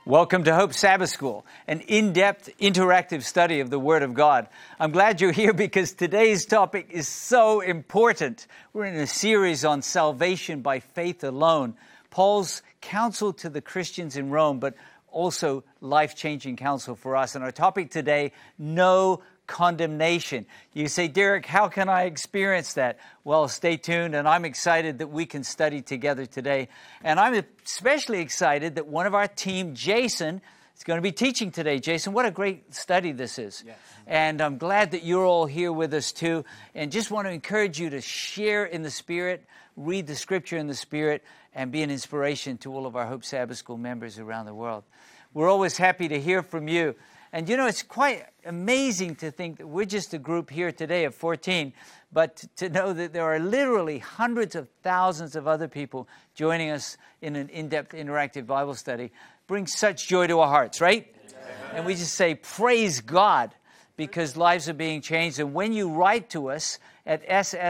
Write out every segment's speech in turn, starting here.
Welcome to Hope Sabbath School, an in-depth, interactive study of the Word of God. I'm glad you're here because today's topic is so important. We're in a series on salvation by faith alone. Paul's counsel to the Christians in Rome, but also life-changing counsel for us. And our topic today, no condemnation. You say, Derek, how can I experience that? Well, stay tuned, and I'm excited that we can study together today. And I'm especially excited that one of our team, Jason, is going to be teaching today. Jason, what a great study this is. Yes. And I'm glad that you're all here with us too. And just want to encourage you to share in the Spirit, read the Scripture in the Spirit, and be an inspiration to all of our Hope Sabbath School members around the world. We're always happy to hear from you. And you know, it's quite amazing to think that we're just a group here today of 14, but to know that there are literally hundreds of thousands of other people joining us in an in-depth interactive Bible study brings such joy to our hearts, right? Amen. And we just say, praise God, because lives are being changed. And when you write to us at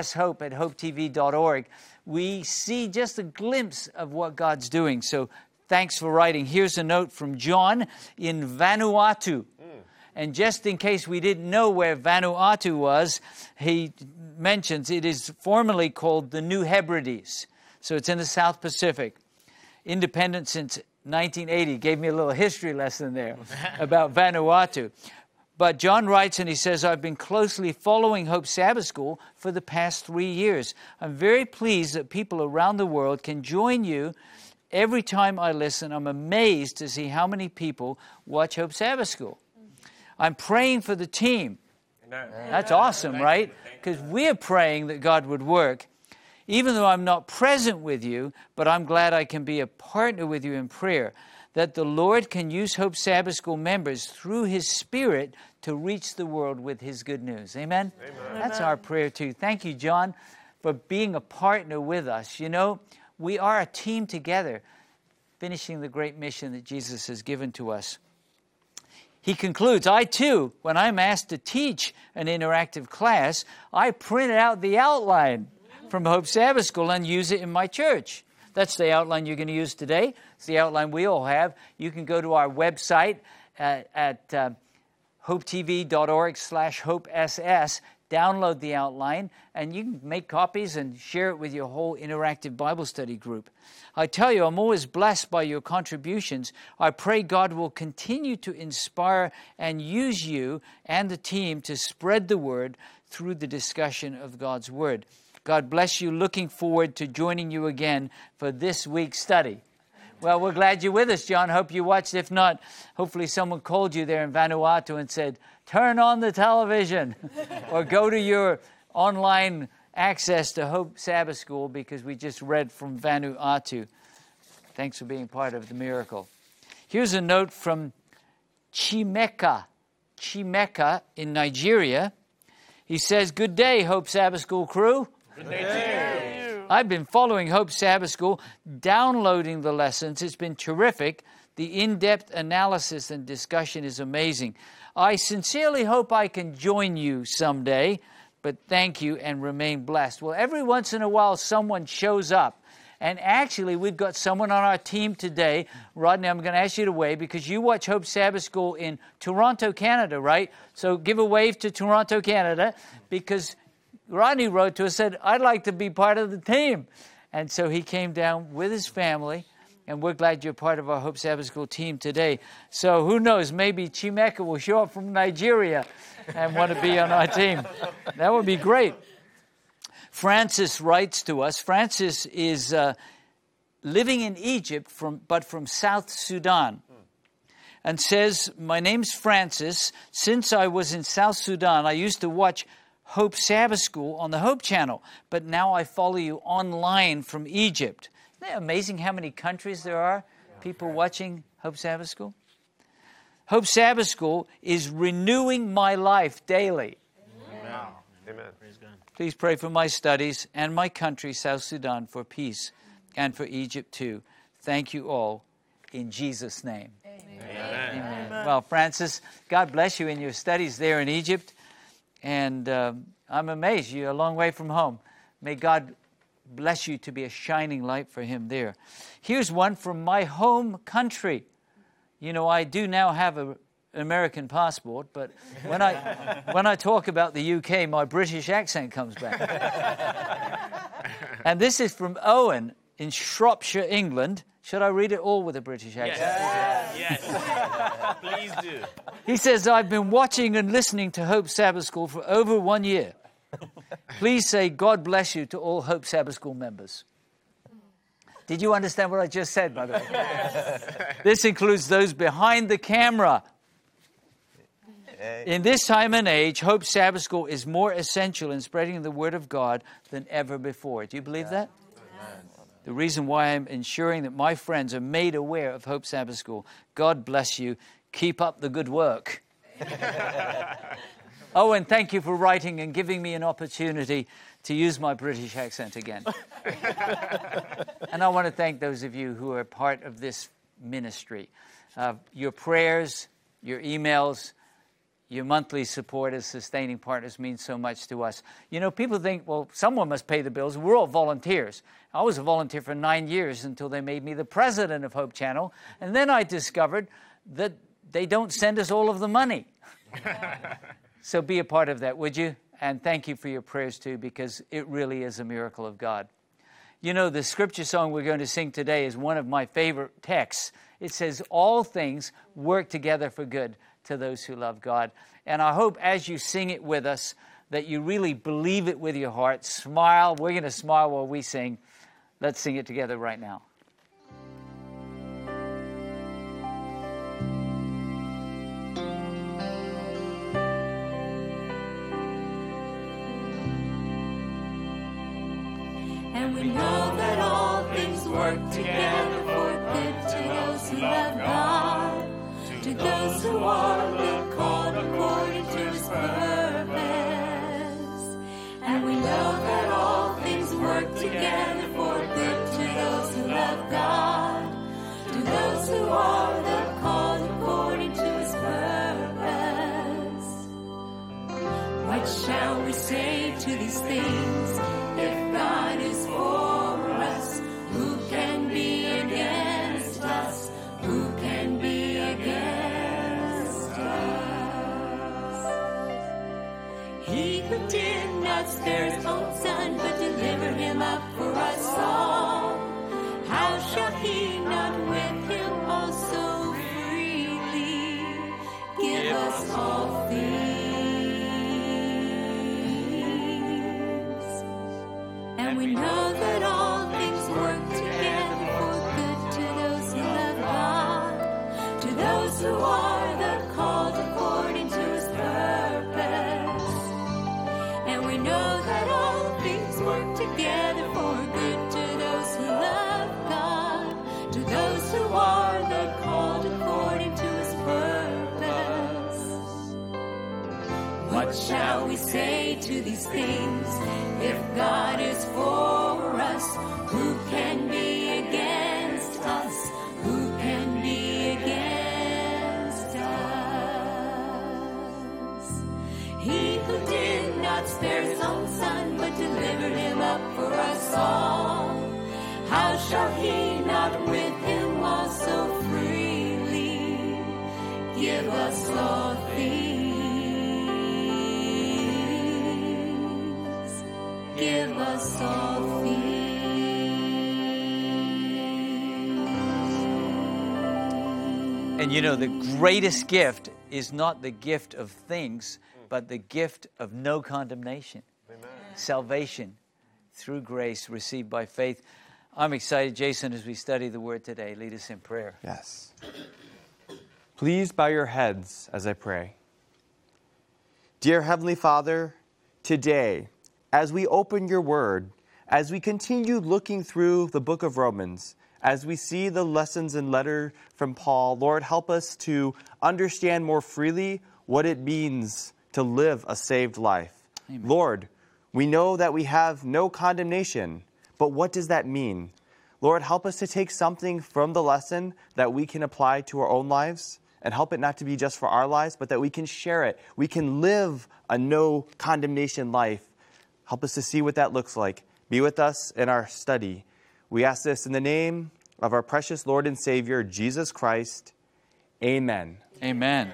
sshope@hopetv.org, we see just a glimpse of what God's doing. So thanks for writing. Here's a note from John in Vanuatu. And just in case we didn't know where Vanuatu was, he mentions it is formerly called the New Hebrides. So it's in the South Pacific. Independent since 1980. Gave me a little history lesson there about Vanuatu. But John writes and he says, I've been closely following Hope Sabbath School for the past 3 years. I'm very pleased that people around the world can join you. Every time I listen, I'm amazed to see how many people watch Hope Sabbath School. I'm praying for the team. Amen. That's awesome, right? Because we're praying that God would work. Even though I'm not present with you, but I'm glad I can be a partner with you in prayer, that the Lord can use Hope Sabbath School members through His Spirit to reach the world with His good news. Amen? Amen. That's our prayer too. Thank you, John, for being a partner with us. You know, we are a team together, finishing the great mission that Jesus has given to us. He concludes, I too, when I'm asked to teach an interactive class, I print out the outline from Hope Sabbath School and use it in my church. That's the outline you're going to use today. It's the outline we all have. You can go to our website at hopetv.org/hopeSS, download the outline, and you can make copies and share it with your whole interactive Bible study group. I tell you, I'm always blessed by your contributions. I pray God will continue to inspire and use you and the team to spread the word through the discussion of God's word. God bless you. Looking forward to joining you again for this week's study. Well, we're glad you're with us, John. Hope you watched. If not, hopefully someone called you there in Vanuatu and said, turn on the television or go to your online access to Hope Sabbath School because we just read from Vanuatu. Thanks for being part of the miracle. Here's a note from Chimeka in Nigeria. He says, good day, Hope Sabbath School crew. Good day to you. I've been following Hope Sabbath School, downloading the lessons. It's been terrific. The in-depth analysis and discussion is amazing. I sincerely hope I can join you someday, but thank you and remain blessed. Well, every once in a while, someone shows up. And actually, we've got someone on our team today. Rodney, I'm going to ask you to wave because you watch Hope Sabbath School in Toronto, Canada, right? So give a wave to Toronto, Canada, because Rodney wrote to us, said, I'd like to be part of the team. And so he came down with his family. And we're glad you're part of our Hope Sabbath School team today. So who knows, maybe Chimeka will show up from Nigeria and want to be on our team. That would be great. Francis writes to us. Francis is living in Egypt, but from South Sudan. And says, my name's Francis. Since I was in South Sudan, I used to watch Hope Sabbath School on the Hope Channel. But now I follow you online from Egypt. Isn't that amazing how many countries there are, people watching Hope Sabbath School? Hope Sabbath School is renewing my life daily. Amen. Amen. Praise God. Please pray for my studies and my country, South Sudan, for peace and for Egypt too. Thank you all in Jesus' name. Amen. Amen. Well, Francis, God bless you in your studies there in Egypt. And I'm amazed. You're a long way from home. May God bless you to be a shining light for Him there. Here's one from my home country, You know, I do now have an American passport, but when I talk about the UK, my British accent comes back. And this is from Owen in Shropshire, England. Should I read it all with a British accent? Yes. Please do. He says, I've been watching and listening to Hope Sabbath School for over 1 year. Please say God bless you to all Hope Sabbath School members. Did you understand what I just said, by the way? This includes those behind the camera. In this time and age, Hope Sabbath School is more essential in spreading the Word of God than ever before. Do you believe that? The reason why I'm ensuring that my friends are made aware of Hope Sabbath School. God bless you. Keep up the good work. Oh, and thank you for writing and giving me an opportunity to use my British accent again. And I want to thank those of you who are part of this ministry. Your prayers, your emails, your monthly support as sustaining partners means so much to us. You know, people think, well, someone must pay the bills. We're all volunteers. I was a volunteer for 9 years until they made me the president of Hope Channel. And then I discovered that they don't send us all of the money. So be a part of that, would you? And thank you for your prayers too, because it really is a miracle of God. You know, the scripture song we're going to sing today is one of my favorite texts. It says, all things work together for good to those who love God. And I hope as you sing it with us that you really believe it with your heart. Smile. We're going to smile while we sing. Let's sing it together right now. And we know that all things work together for good to those who love God, to those who are the called according to His purpose. And we know that all things work together for good to those who love God, to those who are the called according to His purpose. What shall we say to these things? If God is for us, who can be against us? Who can be against us? He who did not spare His own Son, but delivered Him up for us all, how shall He not with Him also freely give us all things? And we know that all things work together for good to those who love God, to those who are the called according to His purpose. And we know that all things work together for good to those who love God, to those who are the called according to His purpose. What shall we say to these things? If God is for us, who can be against us? Who can be against us? He who did not spare His own Son, but delivered Him up for us all, how shall He not with Him also freely give us all things? Give us all things. And you know, the greatest gift is not the gift of things, but the gift of no condemnation. Amen. Salvation through grace received by faith. I'm excited, Jason, as we study the Word today. Lead us in prayer. Yes. Please bow your heads as I pray. Dear Heavenly Father, today, as we open your Word, as we continue looking through the book of Romans, as we see the lessons and letter from Paul, Lord, help us to understand more freely what it means to live a saved life. Amen. Lord, we know that we have no condemnation, but what does that mean? Lord, help us to take something from the lesson that we can apply to our own lives, and help it not to be just for our lives, but that we can share it. We can live a no condemnation life. Help us to see what that looks like. Be with us in our study. We ask this in the name of our precious Lord and Savior, Jesus Christ. Amen. Amen.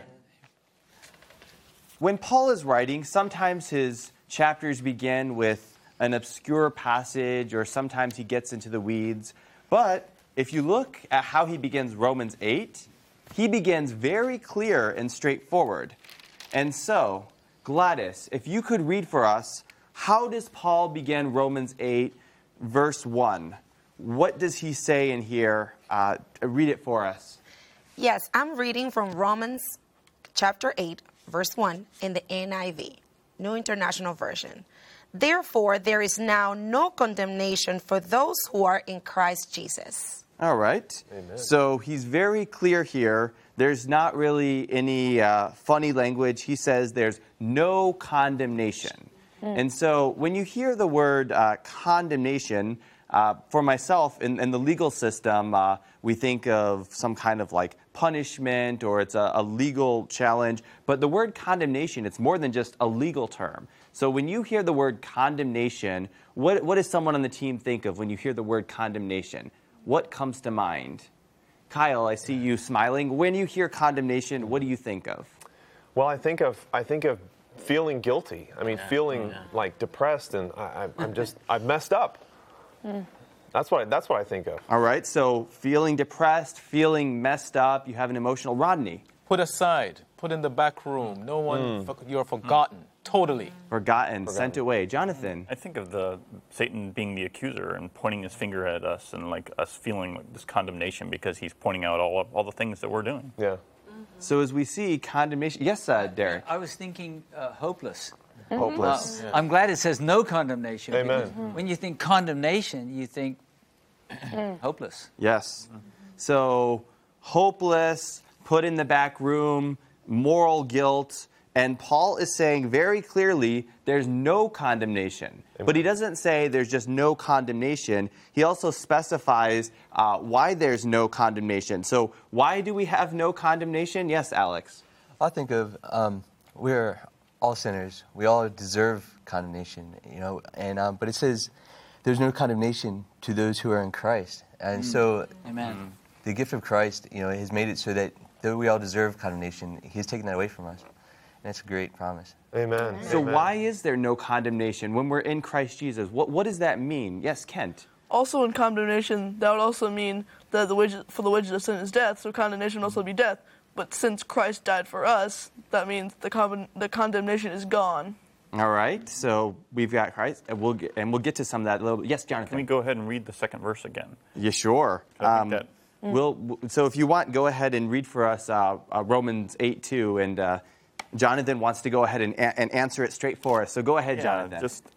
When Paul is writing, sometimes his chapters begin with an obscure passage, or sometimes he gets into the weeds. But if you look at how he begins Romans 8, he begins very clear and straightforward. And so, Gladys, if you could read for us, how does Paul begin Romans 8, verse 1? What does he say in here? Read it for us. Yes, I'm reading from Romans chapter 8, verse 1 in the NIV, New International Version. Therefore, there is now no condemnation for those who are in Christ Jesus. All right. Amen. So he's very clear here. There's not really any funny language. He says there's no condemnation. And so when you hear the word condemnation, for myself, in the legal system, we think of some kind of like punishment, or it's a legal challenge. But the word condemnation, it's more than just a legal term. So when you hear the word condemnation, what does someone on the team think of when you hear the word condemnation? What comes to mind? Kyle, I see you smiling. When you hear condemnation, what do you think of? Well, I think of feeling guilty. I mean, feeling like depressed, and I've messed up. That's what I think of. All right, so feeling depressed, feeling messed up, you have an emotional. Rodney. Put aside, put in the back room. No one, you're forgotten. Totally. Forgotten, sent away. Jonathan. I think of Satan being the accuser and pointing his finger at us, and like us feeling like this condemnation because he's pointing out all the things that we're doing. Yeah. So as we see condemnation, yes, Derek. I was thinking hopeless. Hopeless. I'm glad it says no condemnation. Amen. because When you think condemnation, you think hopeless. Yes. So hopeless, put in the back room, moral guilt. And Paul is saying very clearly there's no condemnation. But he doesn't say there's just no condemnation. He also specifies why there's no condemnation. So why do we have no condemnation? Yes, Alex. I think of we're all sinners. We all deserve condemnation, and but it says there's no condemnation to those who are in Christ. And so Amen. The gift of Christ, has made it so that though we all deserve condemnation, he's taken that away from us. And it's a great promise. Amen. So Amen. why is there no condemnation when we're in Christ Jesus? What does that mean? Yes, Kent. Also in condemnation, that would also mean that for the wages of sin is death, so condemnation would also be death. But since Christ died for us, that means the condemnation is gone. All right, so we've got Christ, and we'll get to some of that a little bit. Yes, Jonathan. Can we go ahead and read the second verse again? Yeah, sure. I think that- So if you want, go ahead and read for us Romans 8:2, and Jonathan wants to go ahead and answer it straight for us. So go ahead, Jonathan. Just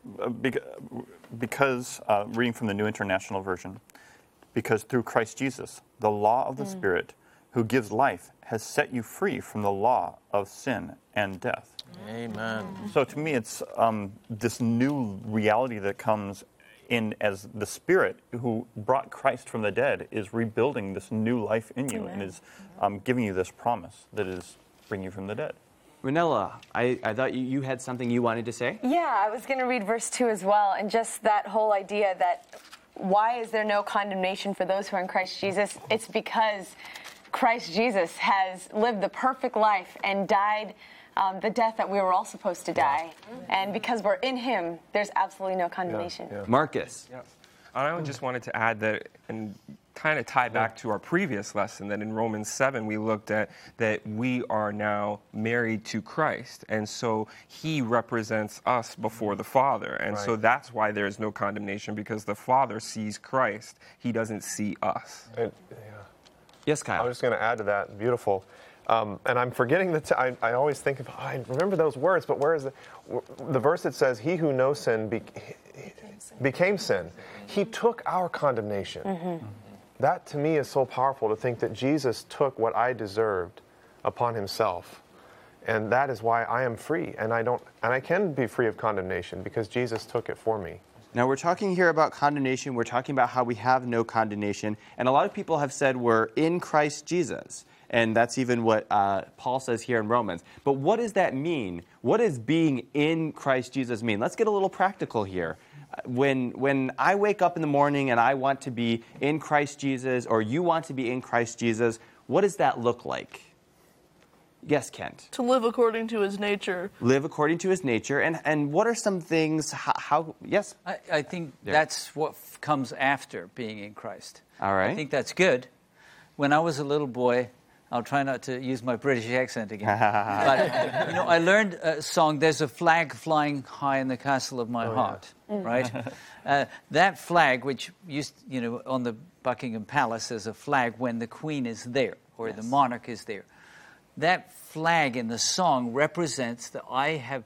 because reading from the New International Version, because through Christ Jesus, the law of the Spirit, who gives life, has set you free from the law of sin and death. Amen. So to me, it's this new reality that comes in as the Spirit who brought Christ from the dead is rebuilding this new life in you and is giving you this promise that is bringing you from the dead. Ranella, I thought you had something you wanted to say? Yeah, I was going to read verse 2 as well, and just that whole idea that why is there no condemnation for those who are in Christ Jesus? It's because Christ Jesus has lived the perfect life and died the death that we were all supposed to die. And because we're in him, there's absolutely no condemnation. Marcus. I just wanted to add that, and kind of tie back to our previous lesson, that in Romans 7 we looked at that we are now married to Christ, and so he represents us before the Father, and so that's why there is no condemnation, because the Father sees Christ, he doesn't see us. Yes, Kyle. I was just going to add to that. Beautiful. And I'm forgetting I always think of, I remember those words, but where is the verse that says, he who knows sin became sin. He took our condemnation. That to me is so powerful, to think that Jesus took what I deserved upon himself. And that is why I am free. And I can be free of condemnation because Jesus took it for me. Now, we're talking here about condemnation. We're talking about how we have no condemnation. And a lot of people have said we're in Christ Jesus. And that's even what Paul says here in Romans. But what does that mean? What does being in Christ Jesus mean? Let's get a little practical here. When I wake up in the morning and I want to be in Christ Jesus, or you want to be in Christ Jesus, what does that look like? Yes, Kent. To live according to his nature. Live according to his nature. And what are some things, how yes? I think that's what comes after being in Christ. All right. I think that's good. When I was a little boy, I'll try not to use my British accent again. But, I learned a song, There's a Flag Flying High in the Castle of My Heart, right? That flag, which used, on the Buckingham Palace, there's a flag when the Queen is there, or the monarch is there. That flag in the song represents that I have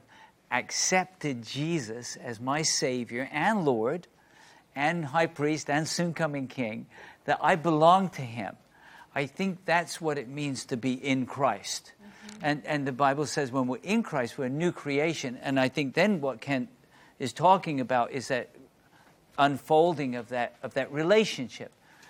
accepted Jesus as my Savior and Lord and High Priest and soon-coming King, that I belong to Him. I think that's what it means to be in Christ. And the Bible says when we're in Christ, we're a new creation. And I think then what Kent is talking about is that unfolding of that relationship.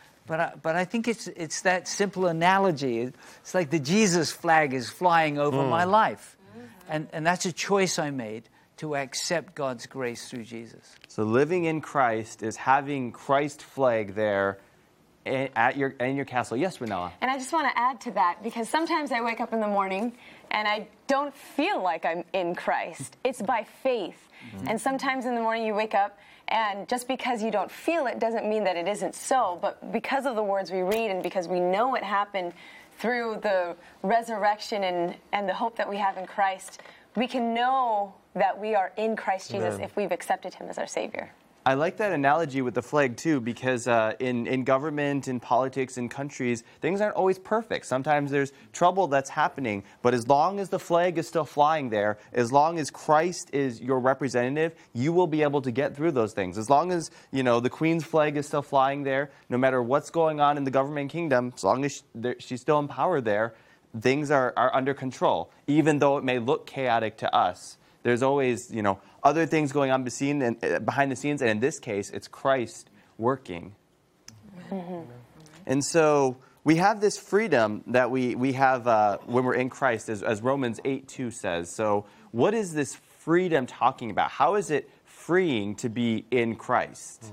But I think it's that simple analogy. It's like the Jesus flag is flying over my life. And that's a choice I made to accept God's grace through Jesus. So living in Christ is having Christ flag there in your castle. Yes, Renella. And I just want to add to that, because sometimes I wake up in the morning and I don't feel like I'm in Christ. It's by faith. And sometimes in the morning you wake up, and just because you don't feel it doesn't mean that it isn't so. But because of the words we read and because we know it happened through the resurrection and the hope that we have in Christ, we can know that we are in Christ Jesus if we've accepted Him as our Savior. I like that analogy with the flag, too, because in government, in politics, in countries, things aren't always perfect. Sometimes there's trouble that's happening. But as long as the flag is still flying there, as long as Christ is your representative, you will be able to get through those things. As long as, the Queen's flag is still flying there, no matter what's going on in the government kingdom, as long as she's still in power there, things are under control, even though it may look chaotic to us. There's always, other things going on behind the scenes, and in this case, it's Christ working. Mm-hmm. And so we have this freedom that we have when we're in Christ, as Romans 8:2 says. So what is this freedom talking about? How is it freeing to be in Christ?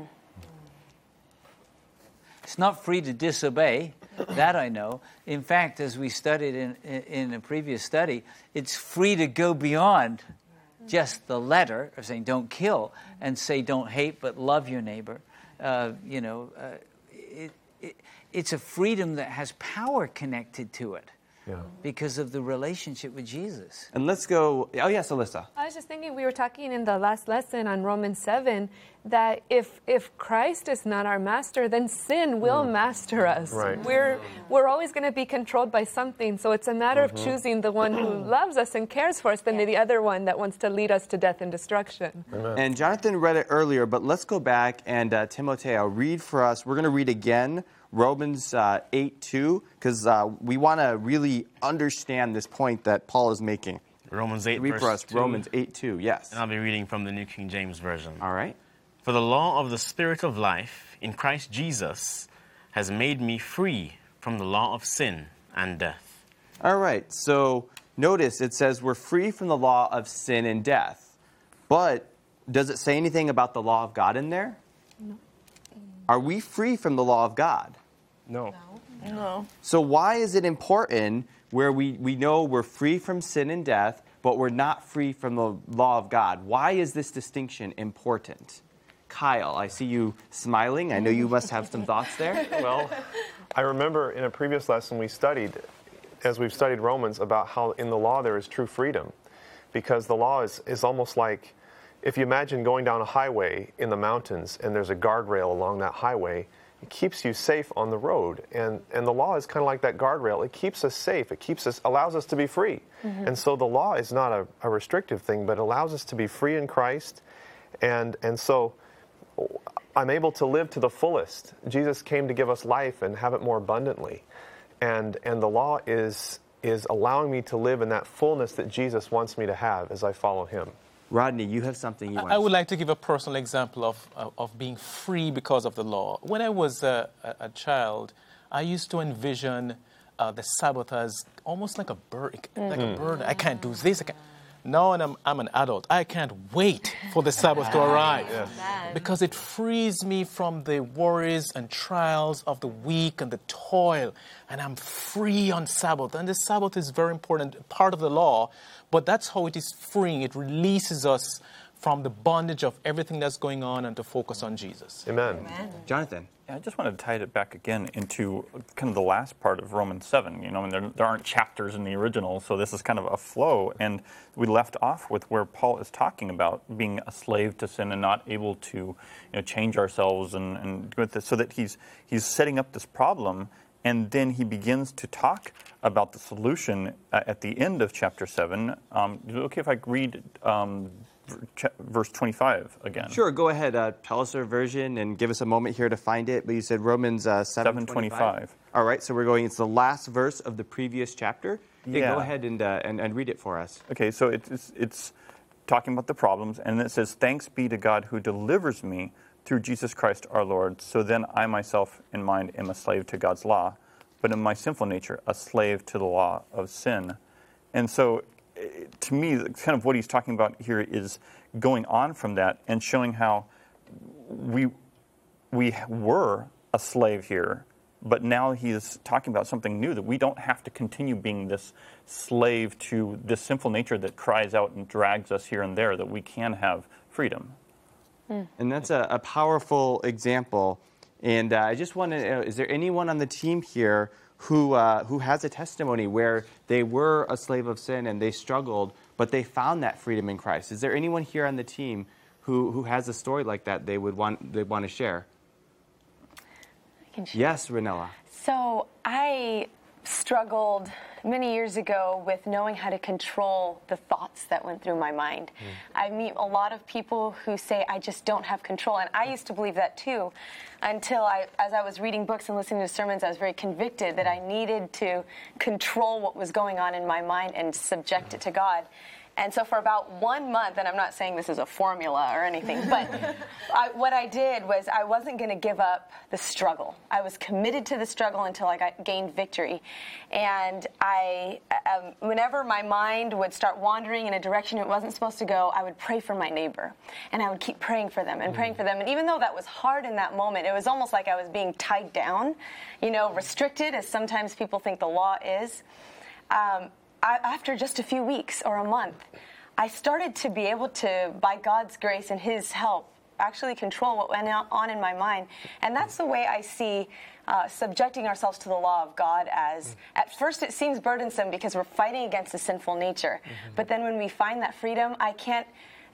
It's not free to disobey. That I know. In fact, as we studied in a previous study, it's free to go beyond just the letter of saying don't kill and say don't hate but love your neighbor. It's a freedom that has power connected to it because of the relationship with Jesus. And let's go. Oh, yes, Alyssa. I was just thinking, we were talking in the last lesson on Romans 7 that if Christ is not our master, then sin will master us. Right. We're always going to be controlled by something. So it's a matter of choosing the one who loves us and cares for us than the other one that wants to lead us to death and destruction. Amen. And Jonathan read it earlier, but let's go back and Timoteo, read for us. We're going to read again Romans 8:2, because we want to really understand this point that Paul is making. Romans 8, read verse for us 2. Romans 8:2, yes. And I'll be reading from the New King James Version. All right. For the law of the Spirit of life in Christ Jesus has made me free from the law of sin and death. All right, so notice it says we're free from the law of sin and death. But does it say anything about the law of God in there? No. Are we free from the law of God? No. No. So why is it important where we know we're free from sin and death, but we're not free from the law of God? Why is this distinction important? Kyle, I see you smiling. I know you must have some thoughts there. Well, I remember in a previous lesson we studied, as we've studied Romans, about how in the law there is true freedom. Because the law is almost like, if you imagine going down a highway in the mountains and there's a guardrail along that highway, it keeps you safe on the road. And the law is kind of like that guardrail. It keeps us safe. It allows us to be free. Mm-hmm. And so the law is not a restrictive thing, but allows us to be free in Christ. And so I'm able to live to the fullest. Jesus came to give us life and have it more abundantly. And the law is allowing me to live in that fullness that Jesus wants me to have as I follow Him. Rodney, you have something you want I would like to give a personal example of being free because of the law. When I was a child, I used to envision the Sabbath as almost like a bird. Like a bird, I can't do this. Now I'm an adult. I can't wait for the Sabbath to arrive because it frees me from the worries and trials of the week and the toil, and I'm free on Sabbath. And the Sabbath is very important, part of the law, but that's how it is freeing. It releases us from the bondage of everything that's going on and to focus on Jesus. Amen. Jonathan. Yeah, I just wanted to tie it back again into kind of the last part of Romans 7. You know, and there aren't chapters in the original, so this is kind of a flow. And we left off with where Paul is talking about being a slave to sin and not able to, change ourselves and with this, so that he's setting up this problem, and then he begins to talk about the solution at the end of chapter 7. Is it okay if I read verse 25 again? Sure, go ahead. Tell us our version and give us a moment here to find it. But you said Romans 7:25. All right, so we're going, it's the last verse of the previous chapter. Yeah. Go ahead and read it for us. Okay, so it's talking about the problems, and it says, "Thanks be to God who delivers me through Jesus Christ our Lord. So then I myself in mind am a slave to God's law, but in my sinful nature a slave to the law of sin." And so to me, kind of what he's talking about here is going on from that and showing how we were a slave here, but now he's talking about something new, that we don't have to continue being this slave to this sinful nature that cries out and drags us here and there, that we can have freedom. And that's a powerful example. And I just want to know, is there anyone on the team here who has a testimony where they were a slave of sin and they struggled, but they found that freedom in Christ? Is there anyone here on the team who has a story like that they want to share? I can share. Yes, Ranella. So I struggled many years ago with knowing how to control the thoughts that went through my mind. I meet a lot of people who say, I just don't have control. And I used to believe that too, until as I was reading books and listening to sermons, I was very convicted that I needed to control what was going on in my mind and subject it to God. And so for about 1 month, and I'm not saying this is a formula or anything, but what I did was I wasn't going to give up the struggle. I was committed to the struggle until I gained victory. And whenever my mind would start wandering in a direction it wasn't supposed to go, I would pray for my neighbor. And I would keep praying for them and praying for them. And even though that was hard in that moment, it was almost like I was being tied down, restricted, as sometimes people think the law is. After just a few weeks or a month, I started to be able to, by God's grace and His help, actually control what went on in my mind. And that's the way I see subjecting ourselves to the law of God as. At first it seems burdensome because we're fighting against the sinful nature. But then when we find that freedom, I can't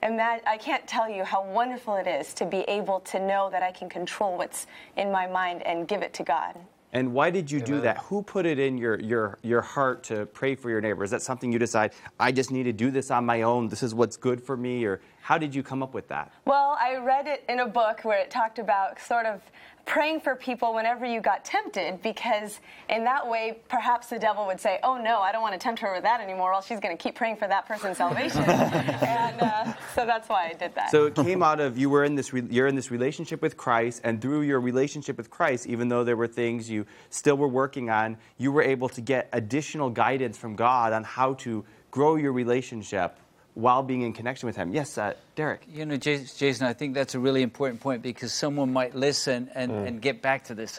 tell you how wonderful it is to be able to know that I can control what's in my mind and give it to God. And why did you do that? Who put it in your heart to pray for your neighbor? Is that something you decide, I just need to do this on my own, this is what's good for me? Or how did you come up with that? Well, I read it in a book where it talked about sort of praying for people whenever you got tempted, because in that way, perhaps the devil would say, oh no, I don't want to tempt her with that anymore, or else she's going to keep praying for that person's salvation. And so that's why I did that. So it came out of you're in this relationship with Christ, and through your relationship with Christ, even though there were things you still were working on, you were able to get additional guidance from God on how to grow your relationship while being in connection with Him. Yes, Derek. Jason, I think that's a really important point, because someone might listen and get back to this.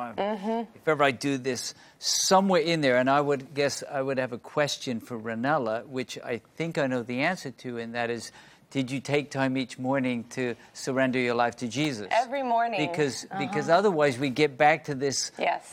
If ever I do this, somewhere in there, and I would have a question for Ranella, which I think I know the answer to, and that is, did you take time each morning to surrender your life to Jesus? Every morning. Because otherwise we get back to this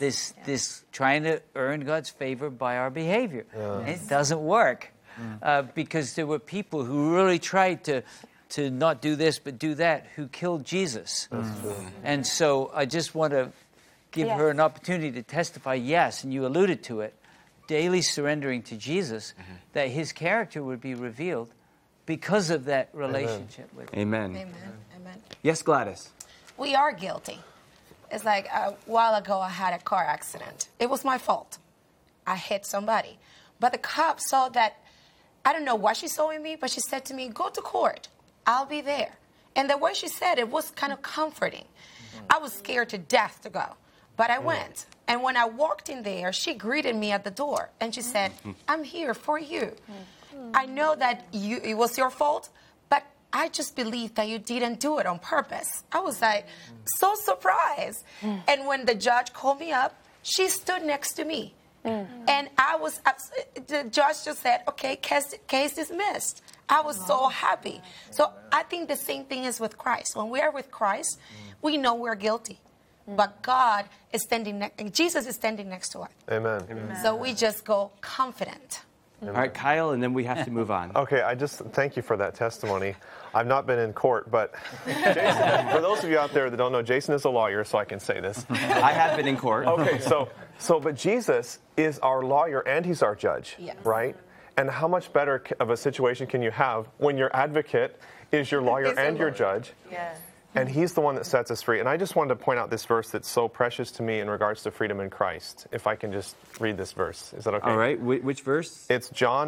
trying to earn God's favor by our behavior. And it doesn't work. Because there were people who really tried to not do this but do that, who killed Jesus. And so I just want to give her an opportunity to testify, yes, and you alluded to it, daily surrendering to Jesus, that His character would be revealed because of that relationship with Him. Amen. Amen. Yes, Gladys. We are guilty. It's like a while ago I had a car accident. It was my fault. I hit somebody. But the cop saw that, I don't know what she saw in me, but she said to me, go to court. I'll be there. And the way she said it was kind of comforting. I was scared to death to go, but I went. And when I walked in there, she greeted me at the door. And she said, I'm here for you. I know that it was your fault, but I just believe that you didn't do it on purpose. I was like, so surprised. And when the judge called me up, she stood next to me. And the judge just said, okay, case dismissed. I was so happy. So I think the same thing is with Christ. When we are with Christ, we know we're guilty. But God is Jesus is standing next to us. Amen. So we just go confident. All right, Kyle, and then we have to move on. Okay, I just thank you for that testimony. I've not been in court, but Jason, for those of you out there that don't know, Jason is a lawyer, so I can say this. I have been in court. Okay, but Jesus is our lawyer and he's our judge, right? And how much better of a situation can you have when your advocate is your lawyer and your judge? Yeah. And he's the one that sets us free. And I just wanted to point out this verse that's so precious to me in regards to freedom in Christ. If I can just read this verse. Is that okay? All right. Which verse? It's John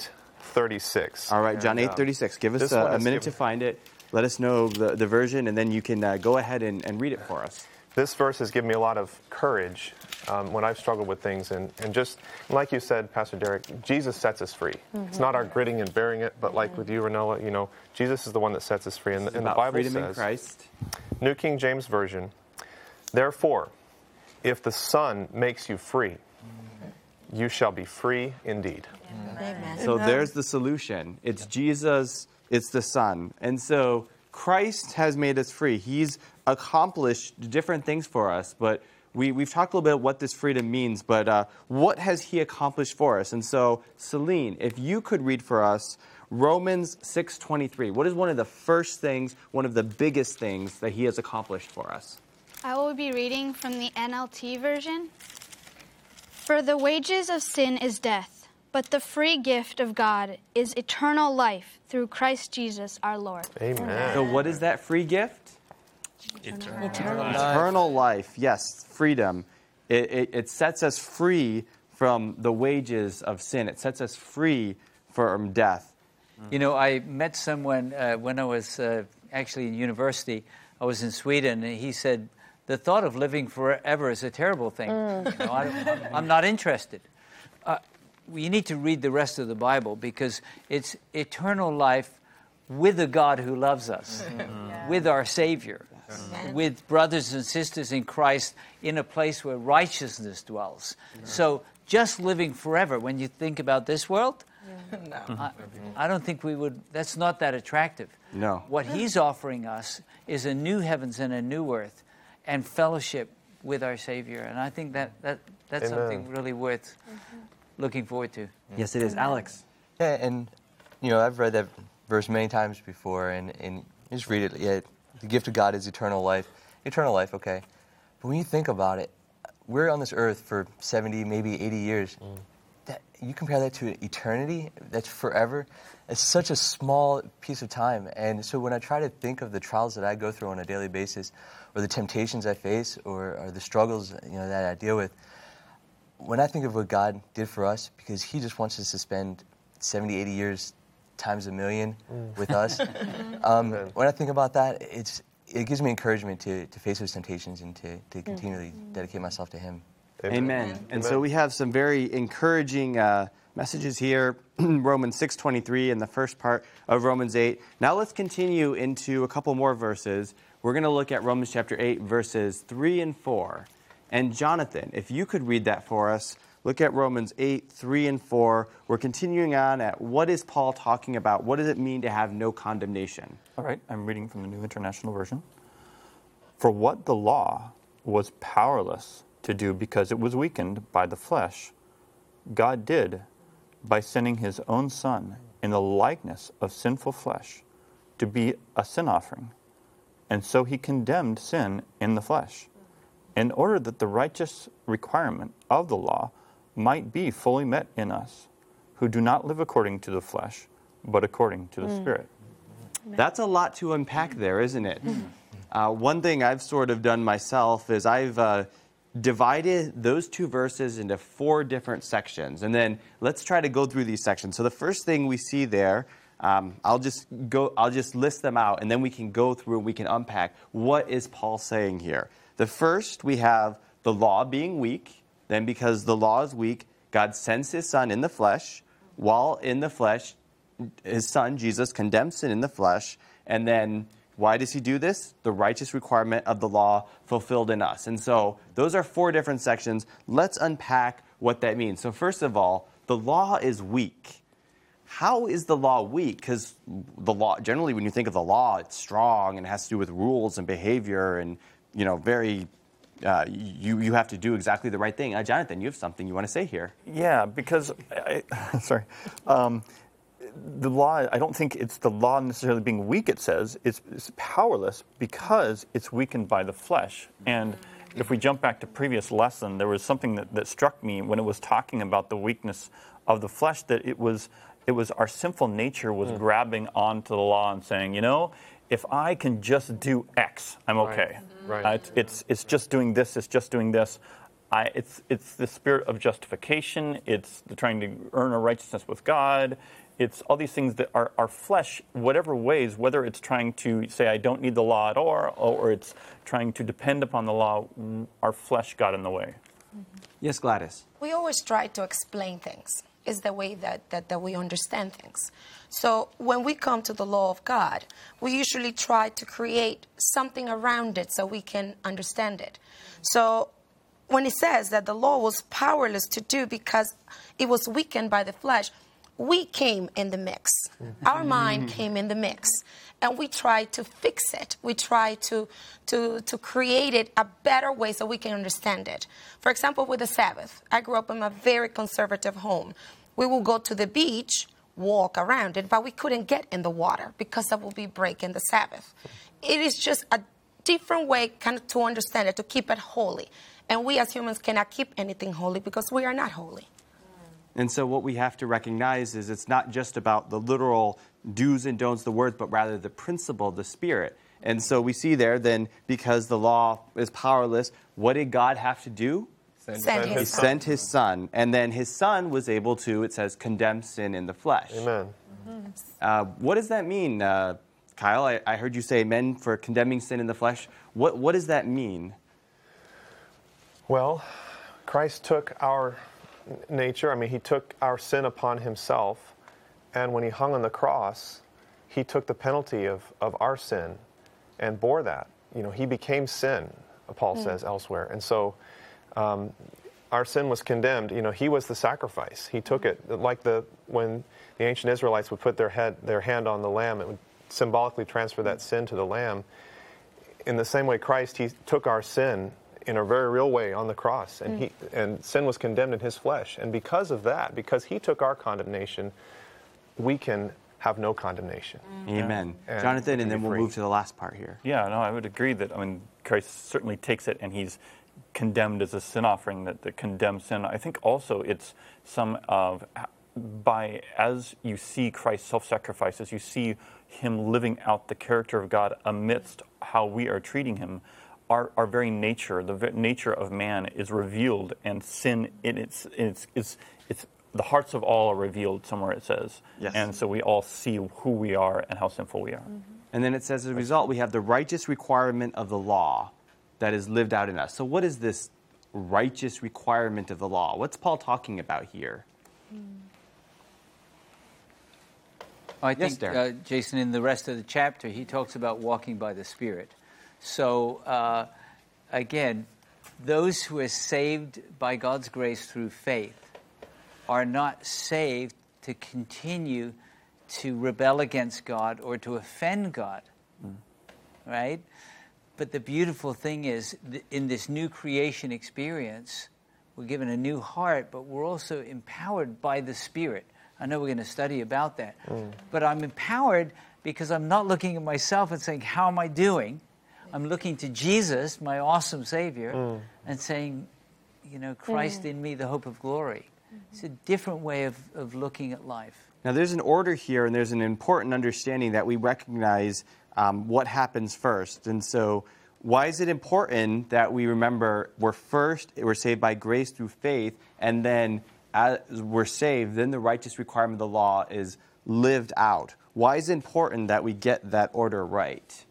8:36. All right, John 8:36. Give us a minute to find it. Let us know the version, and then you can go ahead and read it for us. This verse has given me a lot of courage when I've struggled with things. And just like you said, Pastor Derek, Jesus sets us free. It's not our gritting and bearing it, but like with you, Renola, Jesus is the one that sets us free. And the Bible freedom says, in Christ. New King James Version, therefore, if the Son makes you free, you shall be free indeed. Amen. So there's the solution. It's Jesus, it's the Son. And so Christ has made us free. He's accomplished different things for us, but we've talked a little bit about what this freedom means, but what has he accomplished for us? And so, Celine, if you could read for us Romans 6:23. What is one of the first things, one of the biggest things that he has accomplished for us? I will be reading from the NLT version. For the wages of sin is death, but the free gift of God is eternal life through Christ Jesus our Lord. Amen. So what is that free gift? Eternal life. Yes, freedom. It sets us free from the wages of sin. It sets us free from death. You know, I met someone when I was actually in university. I was in Sweden, and he said, the thought of living forever is a terrible thing. You know, I'm not interested. You need to read the rest of the Bible because it's eternal life with a God who loves us, with our Savior, with brothers and sisters in Christ in a place where righteousness dwells. So just living forever, when you think about this world, I don't think we would, that's not that attractive. No. What he's offering us is a new heavens and a new earth and fellowship with our Savior. And I think that's something really worth looking forward to. Yes, it is. Alex. Yeah, and, I've read that verse many times before, and you just read it. Yeah, the gift of God is eternal life. Eternal life, okay. But when you think about it, we're on this earth for 70, maybe 80 years. You compare that to eternity, that's forever. It's such a small piece of time. And so when I try to think of the trials that I go through on a daily basis, or the temptations I face, or the struggles that I deal with, when I think of what God did for us, because he just wants us to spend 70, 80 years times a million with us, when I think about that, it gives me encouragement to face those temptations and to continually dedicate myself to him. Amen. And so we have some very encouraging messages here, Romans 6:23 and the first part of Romans 8. Now let's continue into a couple more verses. We're going to look at Romans chapter 8, verses 3 and 4. And Jonathan, if you could read that for us, look at Romans 8, 3 and 4. We're continuing on at what is Paul talking about? What does it mean to have no condemnation? All right, I'm reading from the New International Version. For what the law was powerless to do because it was weakened by the flesh, God did by sending his own Son in the likeness of sinful flesh to be a sin offering. And so he condemned sin in the flesh, in order that the righteous requirement of the law might be fully met in us, who do not live according to the flesh, but according to the Spirit. That's a lot to unpack there, isn't it? One thing I've sort of done myself is I've divided those two verses into 4 different sections. And then let's try to go through these sections. So the first thing we see there, I'll just list them out, and then we can go through and we can unpack what is Paul saying here. The first, we have the law being weak. Then because the law is weak, God sends his Son in the flesh. while in the flesh, his son, Jesus, condemned sin in the flesh, and then why does he do this? The righteous requirement of the law fulfilled in us. And so those are 4 different sections. Let's unpack what that means. So first of all, the law is weak. How is the law weak? Because the law, generally when you think of the law, it's strong and it has to do with rules and behavior and, very, you have to do exactly the right thing. Jonathan, you have something you want to say here. Yeah, because, sorry. The law, I don't think it's the law necessarily being weak, it says. It's powerless because it's weakened by the flesh. And if we jump back to previous lesson, there was something that struck me when it was talking about the weakness of the flesh, that it was our sinful nature was grabbing onto the law and saying, if I can just do X, I'm okay. Right. It's just doing this, it's just doing this. It's the spirit of justification. It's the trying to earn a righteousness with God. It's all these things that our flesh, whatever ways, whether it's trying to say I don't need the law at all, or it's trying to depend upon the law, our flesh got in the way. Yes, Gladys. We always try to explain things. It's the way that we understand things. So when we come to the law of God, we usually try to create something around it so we can understand it. So when it says that the law was powerless to do because it was weakened by the flesh, we came in the mix. Our mind came in the mix. And we try to fix it. We try to create it a better way so we can understand it. For example, with the Sabbath. I grew up in a very conservative home. We will go to the beach, walk around it, but we couldn't get in the water because that will be breaking the Sabbath. It is just a different way kind of to understand it, to keep it holy. And we as humans cannot keep anything holy because we are not holy. And so what we have to recognize is it's not just about the literal do's and don'ts, the words, but rather the principle, the spirit. And so we see there then, because the law is powerless, what did God have to do? He sent his son. And then his son was able to, it says, condemn sin in the flesh. Amen. What does that mean, Kyle? I heard you say amen for condemning sin in the flesh. What does that mean? Well, Christ took our nature. He took our sin upon himself. And when he hung on the cross, he took the penalty of our sin and bore that. He became sin, Paul says elsewhere. And so our sin was condemned. He was the sacrifice. He took it. Like when the ancient Israelites would put their hand on the lamb, it would symbolically transfer that sin to the lamb. In the same way, Christ, he took our sin in a very real way on the cross, and sin was condemned in his flesh. And because of that, because he took our condemnation, we can have no condemnation. Amen. Jonathan, and then we'll move to the last part here. Yeah, no, I would agree that, Christ certainly takes it and he's condemned as a sin offering that condemns sin. I think also it's some of, as you see Christ's self-sacrifice, as you see him living out the character of God amidst how we are treating him, our very nature, the nature of man is revealed, and sin it's the hearts of all are revealed, somewhere it says. Yes. And so we all see who we are and how sinful we are. And then it says, as a result, we have the righteous requirement of the law that is lived out in us. So what is this righteous requirement of the law? What's Paul talking about here? I think, Jason, in the rest of the chapter, he talks about walking by the Spirit. So, again, those who are saved by God's grace through faith are not saved to continue to rebel against God or to offend God, right? But the beautiful thing is, in this new creation experience, we're given a new heart, but we're also empowered by the Spirit. I know we're going to study about that. But I'm empowered because I'm not looking at myself and saying, how am I doing? I'm looking to Jesus, my awesome Savior, and saying, Christ in me, the hope of glory. It's a different way of looking at life. Now, there's an order here, and there's an important understanding that we recognize what happens first. And so why is it important that we remember we're saved by grace through faith, and then as we're saved, then the righteous requirement of the law is lived out? Why is it important that we get that order right?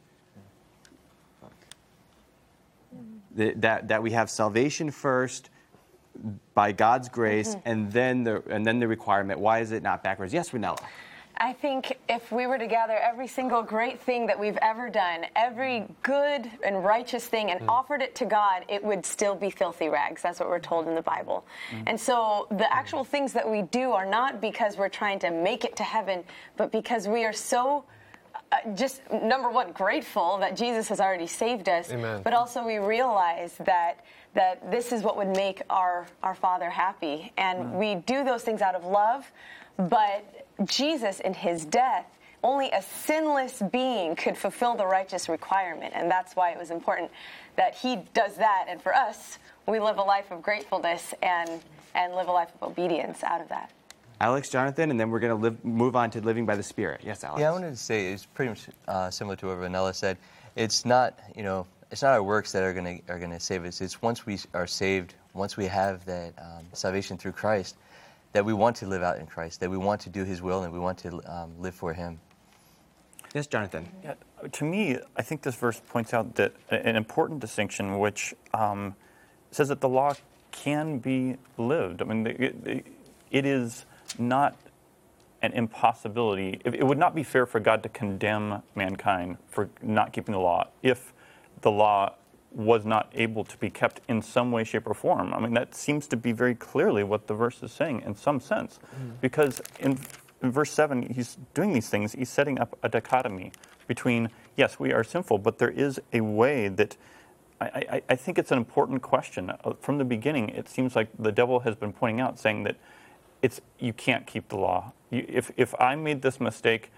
That we have salvation first, by God's grace, and then the requirement. Why is it not backwards? Yes, Renella. I think if we were to gather every single great thing that we've ever done, every good and righteous thing, and offered it to God, it would still be filthy rags. That's what we're told in the Bible. And so the actual things that we do are not because we're trying to make it to heaven, but because we are so just, number one, grateful that Jesus has already saved us. Amen. But also we realize that this is what would make our Father happy. And we do those things out of love, but Jesus, in his death, only a sinless being could fulfill the righteous requirement. And that's why it was important that he does that. And for us, we live a life of gratefulness and live a life of obedience out of that. Alex, Jonathan, and then we're going to move on to living by the Spirit. Yes, Alex. Yeah, I wanted to say it's pretty much similar to what Renella said. It's not, it's not our works that are going to save us. It's once we are saved, once we have that salvation through Christ, that we want to live out in Christ, that we want to do his will, and we want to live for him. Yes, Jonathan. Yeah, to me, I think this verse points out that an important distinction, which says that the law can be lived. I mean, it is not an impossibility. It would not be fair for God to condemn mankind for not keeping the law if the law was not able to be kept in some way, shape, or form. I mean, that seems to be very clearly what the verse is saying in some sense. Because in verse 7, he's doing these things. He's setting up a dichotomy between, yes, we are sinful, but there is a way that I think it's an important question. From the beginning, it seems like the devil has been pointing out, saying that you can't keep the law. If I made this mistake,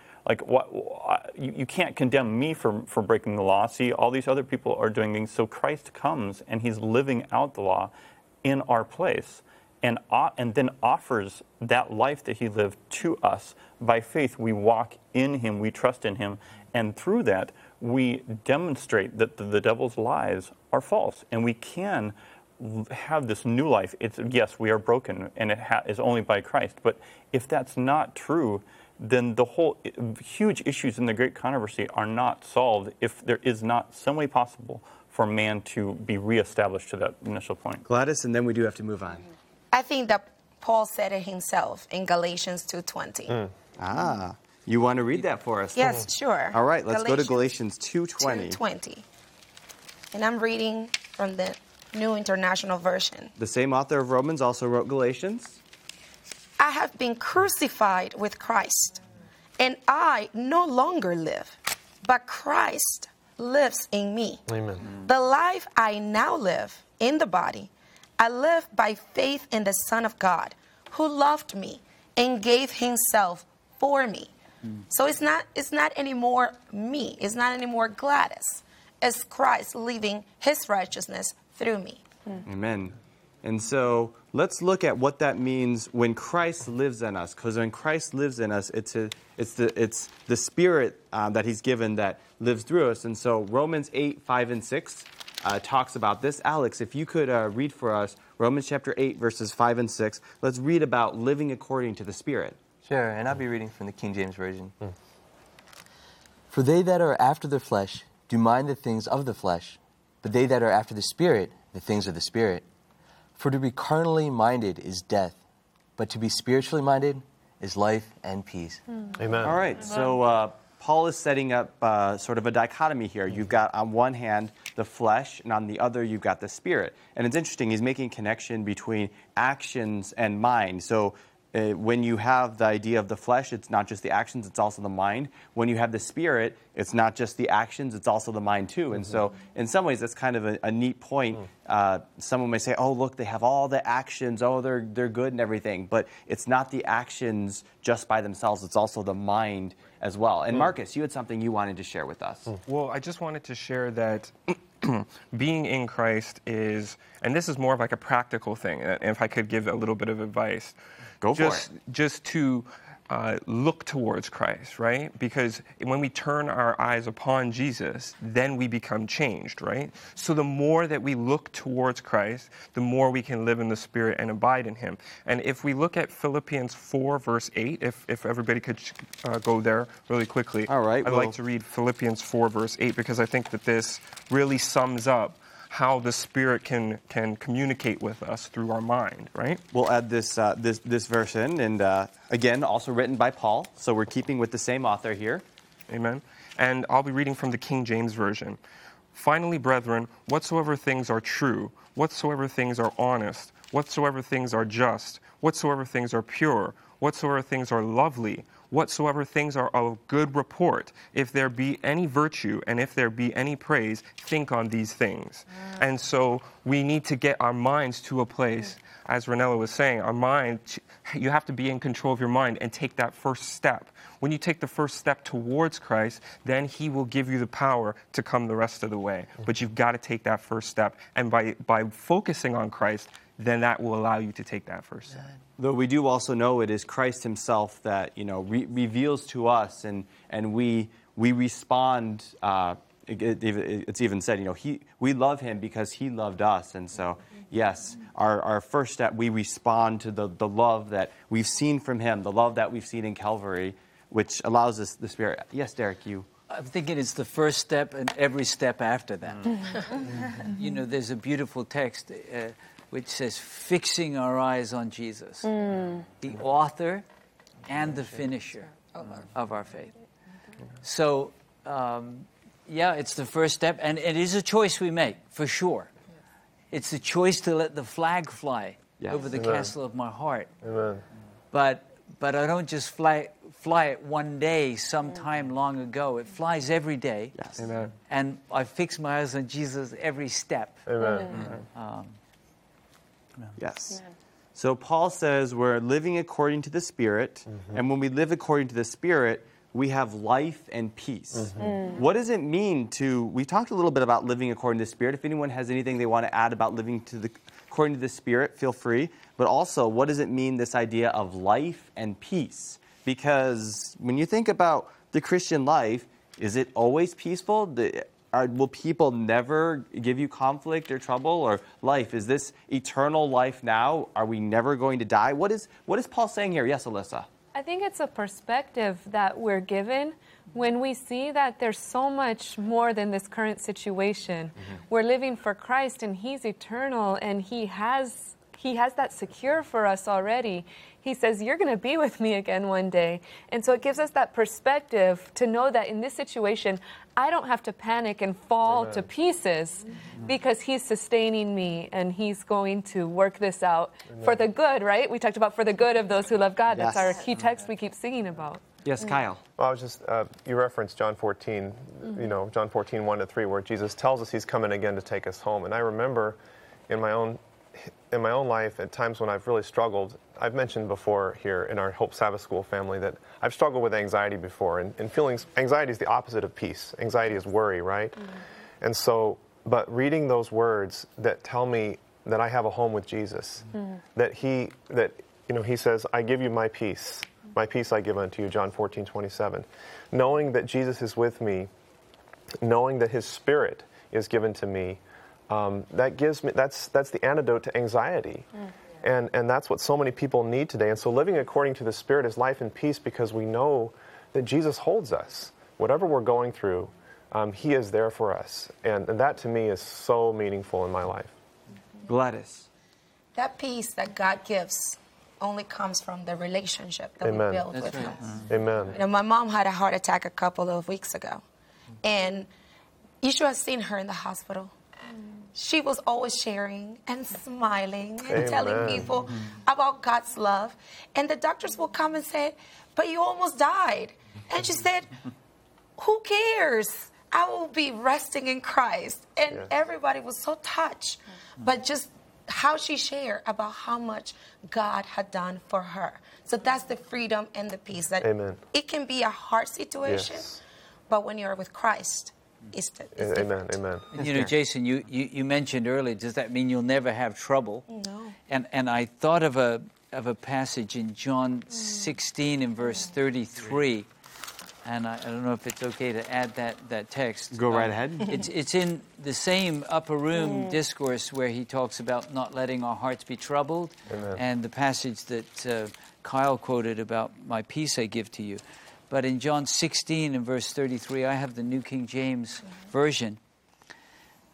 you can't condemn me for breaking the law. See, all these other people are doing things. So Christ comes and he's living out the law in our place, and then offers that life that he lived to us. By faith, we walk in him, we trust in him, and through that, we demonstrate that the devil's lies are false, and we can have this new life. Yes, we are broken, and it is only by Christ. But if that's not true, then the whole huge issues in the great controversy are not solved if there is not some way possible for man to be reestablished to that initial point. Gladys, and then we do have to move on. I think that Paul said it himself in Galatians 2:20. You want to read that for us? Yes, sure. All right, let's go to Galatians 2:20. 2:20. And I'm reading from the New International Version. The same author of Romans also wrote Galatians. I have been crucified with Christ, and I no longer live, but Christ lives in me. Amen. The life I now live in the body, I live by faith in the Son of God, who loved me and gave himself for me. So it's not anymore me. It's not anymore Gladys. It's Christ living his righteousness through me. Amen. And so let's look at what that means when Christ lives in us. Because when Christ lives in us, it's the Spirit that he's given that lives through us. And so Romans 8:5-6 talks about this. Alex, if you could read for us Romans chapter 8, verses 5 and 6. Let's read about living according to the Spirit. Sure, and I'll be reading from the King James Version. For they that are after the flesh do mind the things of the flesh, but they that are after the Spirit, the things of the Spirit. For to be carnally minded is death, but to be spiritually minded is life and peace. Amen. All right, so Paul is setting up sort of a dichotomy here. You've got on one hand the flesh, and on the other you've got the Spirit. And it's interesting, he's making a connection between actions and mind. So when you have the idea of the flesh, it's not just the actions, it's also the mind. When you have the Spirit, it's not just the actions, it's also the mind too. And so in some ways, that's kind of a neat point. Someone may say, oh, look, they have all the actions, oh, they're good and everything. But it's not the actions just by themselves, it's also the mind as well. And Marcus, you had something you wanted to share with us. Well, I just wanted to share that being in Christ is, and this is more of like a practical thing, and if I could give a little bit of advice. Go for it. Just to look towards Christ, right? Because when we turn our eyes upon Jesus, then we become changed, right? So the more that we look towards Christ, the more we can live in the Spirit and abide in Him. And if we look at Philippians 4, verse 8, if everybody could go there really quickly. All right. I'd like to read Philippians 4, verse 8, because I think that this really sums up how the Spirit can communicate with us through our mind, right? We'll add this verse in, and again, also written by Paul, so we're keeping with the same author here. Amen. And I'll be reading from the King James Version. Finally, brethren, whatsoever things are true, whatsoever things are honest, whatsoever things are just, whatsoever things are pure, whatsoever things are lovely, whatsoever things are of good report, if there be any virtue and if there be any praise, think on these things. And so we need to get our minds to a place, as Ranella was saying, our mind, you have to be in control of your mind and take that first step. When you take the first step towards Christ, then He will give you the power to come the rest of the way. But you've got to take that first step. And by focusing on Christ, then that will allow you to take that first step. Though we do also know it is Christ Himself that reveals to us, and we respond. It's even said, we love Him because He loved us, and so yes, our first step, we respond to the love that we've seen from Him, the love that we've seen in Calvary, which allows us the Spirit. Yes, Derek, you. I'm thinking it's the first step and every step after that. There's a beautiful text which says, fixing our eyes on Jesus, the author and the finisher of our faith. So, it's the first step, and it is a choice we make, for sure. It's the choice to let the flag fly over the castle of my heart. Amen. But I don't just fly it one day sometime long ago. It flies every day. Yes. Amen. And I fix my eyes on Jesus every step. Amen. Yes. Amen. So Paul says we're living according to the Spirit, and when we live according to the Spirit, we have life and peace. What does it mean we talked a little bit about living according to the Spirit. If anyone has anything they want to add about living according to the Spirit, feel free. But also, what does it mean, this idea of life and peace? Because when you think about the Christian life, is it always peaceful? Will people never give you conflict or trouble or life? Is this eternal life now? Are we never going to die? What is Paul saying here? Yes, Alyssa. I think it's a perspective that we're given when we see that there's so much more than this current situation. We're living for Christ, and He's eternal, and He has that secure for us already. He says, you're going to be with me again one day. And so it gives us that perspective to know that in this situation, I don't have to panic and fall to pieces because He's sustaining me and He's going to work this out for the good, right? We talked about for the good of those who love God. That's our key text we keep singing about. Yes, Kyle. Well, I was just, you referenced John 14, John 14, 1-3, where Jesus tells us He's coming again to take us home. And I remember in my own life, at times when I've really struggled, I've mentioned before here in our Hope Sabbath School family that I've struggled with anxiety before, and feelings, anxiety is the opposite of peace. Anxiety is worry, right? And so, but reading those words that tell me that I have a home with Jesus, that He says, I give you my peace I give unto you, John 14:27. Knowing that Jesus is with me, knowing that His Spirit is given to me, that gives me, that's the antidote to anxiety. And that's what so many people need today. And so living according to the Spirit is life and peace because we know that Jesus holds us. Whatever we're going through, He is there for us. And that to me is so meaningful in my life. Gladys. That peace that God gives only comes from the relationship that we build with Him. Amen. My mom had a heart attack a couple of weeks ago. And you should have seen her in the hospital. She was always sharing and smiling and telling people about God's love. And the doctors will come and say, but you almost died. And she said, who cares? I will be resting in Christ. And everybody was so touched. But just how she shared about how much God had done for her. So that's the freedom and the peace. That it can be a hard situation, but when you're with Christ, it's different. Amen. Jason, you mentioned earlier, does that mean you'll never have trouble? No. And I thought of a passage in John 16 in verse 33. And I don't know if it's okay to add that text. Go right ahead. It's in the same upper room discourse where he talks about not letting our hearts be troubled. Amen. And the passage that Kyle quoted about my peace I give to you. But in John 16 and verse 33, I have the New King James Version.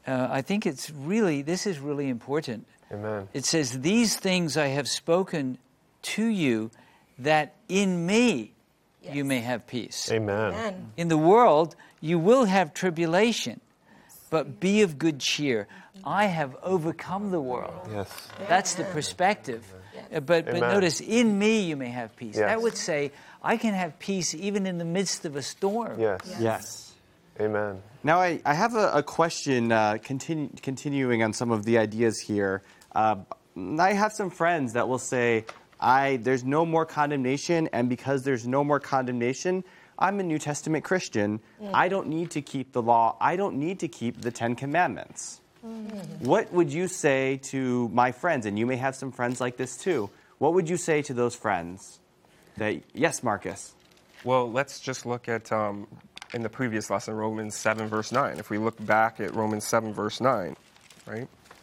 I think this is really important. Amen. It says, "These things I have spoken to you, that in me you may have peace." Amen. In the world you will have tribulation, but be of good cheer. I have overcome the world. Yes. That's the perspective. But notice, in me you may have peace. Yes. That would say, I can have peace even in the midst of a storm. Yes. Yes. Amen. Now, I have a question continuing on some of the ideas here. I have some friends that will say, there's no more condemnation, and because there's no more condemnation, I'm a New Testament Christian. I don't need to keep the law. I don't need to keep the 10 Commandments. What would you say to my friends? And you may have some friends like this too. What would you say to those friends? Yes, Marcus. Well, let's just look at, in the previous lesson, Romans 7, verse 9. If we look back at Romans 7, verse 9, right?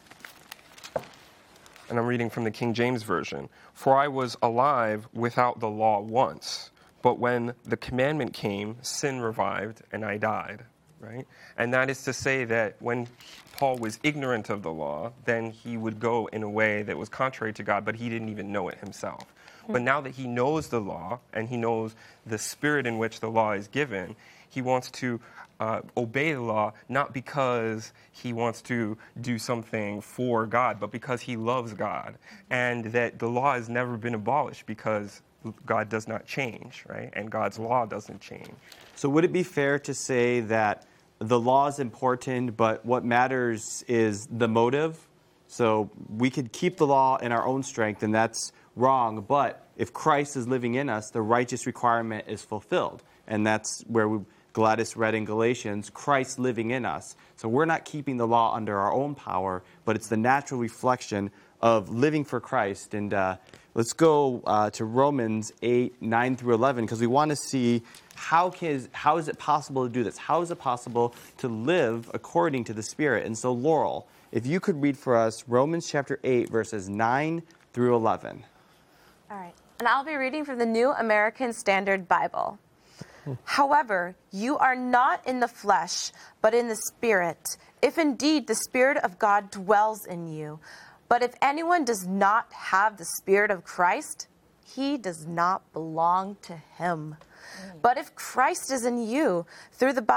And I'm reading from the King James Version. "For I was alive without the law once, but when the commandment came, sin revived, and I died." Right? And that is to say that when Paul was ignorant of the law, then he would go in a way that was contrary to God, but he didn't even know it himself. But now that he knows the law, and he knows the spirit in which the law is given, he wants to obey the law, not because he wants to do something for God, but because he loves God. And that the law has never been abolished because God does not change, right? And God's law doesn't change. So would it be fair to say that the law is important, but what matters is the motive? So we could keep the law in our own strength, and that's wrong. But if Christ is living in us, the righteous requirement is fulfilled. And that's where Gladys read in Galatians, Christ living in us. So we're not keeping the law under our own power, but it's the natural reflection of living for Christ. And let's go to Romans 8, 9 through 11, because we want to see how is it possible to do this? How is it possible to live according to the Spirit? And so, Laurel, if you could read for us Romans chapter 8, verses 9 through 11. All right. And I'll be reading from the New American Standard Bible. "However, you are not in the flesh, but in the Spirit, if indeed the Spirit of God dwells in you. But if anyone does not have the Spirit of Christ, he does not belong to him. But if Christ is in you, though the